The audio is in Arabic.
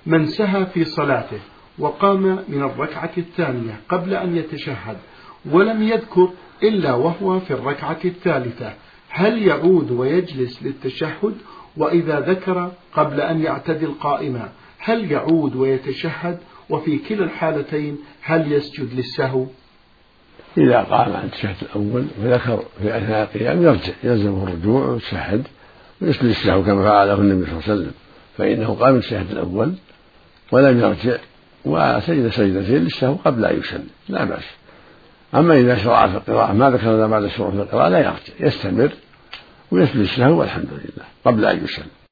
من سهى في صلاته وقام من الركعة الثانية قبل أن يتشهد ولم يذكر إلا وهو في الركعة الثالثة، هل يعود ويجلس للتشهد؟ وإذا ذكر قبل أن يعتدل قائما هل يعود ويتشهد؟ وفي كلا الحالتين هل يسجد للسهو؟ إذا قام عن التشهد الأول وذكر في أثناء القيام يرجع، يلزمه الرجوع ويتشهد ويسجد للسهو كما فعله النبي صلى الله عليه وسلم، فإنه قام من التشهد الأول ولم يرجع وسجد سجدتين للسهو قبل أن يسلم لا بأس. أما إذا شرع في القراءة ما ذكرنا بعد الشروع في القراءة لا يرجع، يستمر ويسجد للسهو والحمد لله قبل أن يسلم.